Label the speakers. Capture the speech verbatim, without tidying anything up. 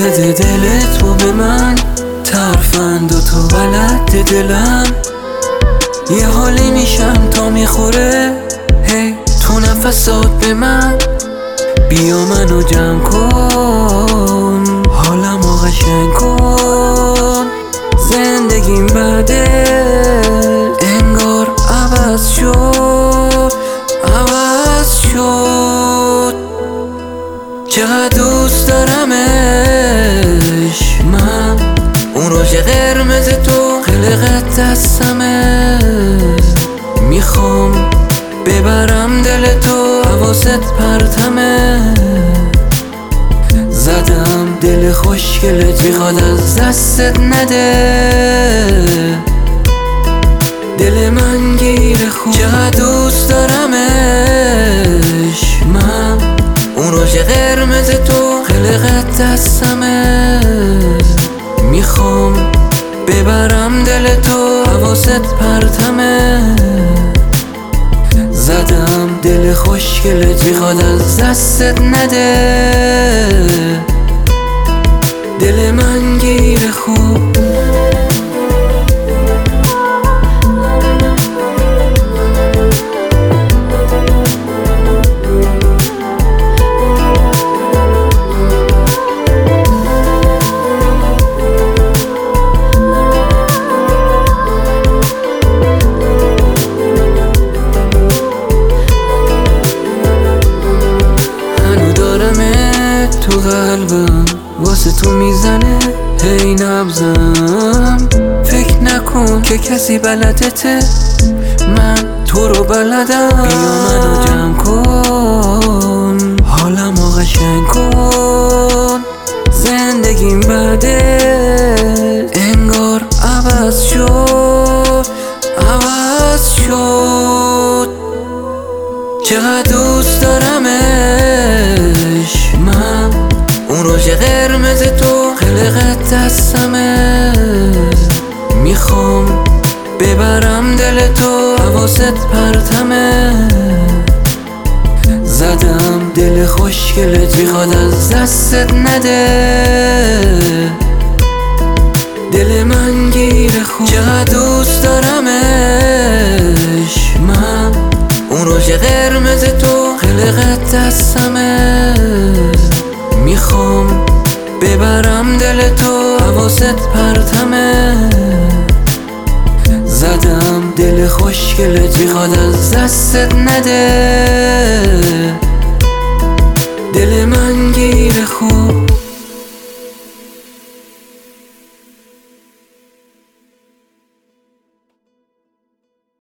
Speaker 1: بده دل تو به من، ترفند و تو بلد دلم. یه حالی میشم تا میخوره هی تو نفسات به من. بیا منو جمع کن، حالمو قشنگ کن. زندگیم بعده انگار عوض شد، عوض شد. چقدر دوست دارمش من، اون روژ قرمز تو خلقت دستمه. میخوام ببرم دل تو، حواست پرتمه. زدم دل خوشگلت میخواد از دستت نده. دل من گیر خوب، چقدر دوست دارمش من. اون روژ قرمز تو خلقت دستمه. میخوام ببرم دل تو، حواست پرتمه. زدم دل خوشگلت میخواد از دستت نده. دل من گیر خوب. تو قلبم واسه تو میزنه هی نبزم. فکر نکن که کسی بلدته، من تو رو بلدم. بیا منو جمع کن، حالمو قشنگ کن. زندگیم بعده انگار عوض شد، عوض شد. چقدر دوست دارمش من، اون روژ قرمز تو خلقت دستمه. میخوام ببرم دل تو، حواست پرتمه. زدم دل خوشگلت میخواد از دستت نده. دل من گیر خوب، چقدر دوست دارمش من. اون روژ قرمز تو خلقت دستمه. میخوام ببرم دل تو، حواست پرتمه. زدم دل خوشگلت میخواد از دستت نده.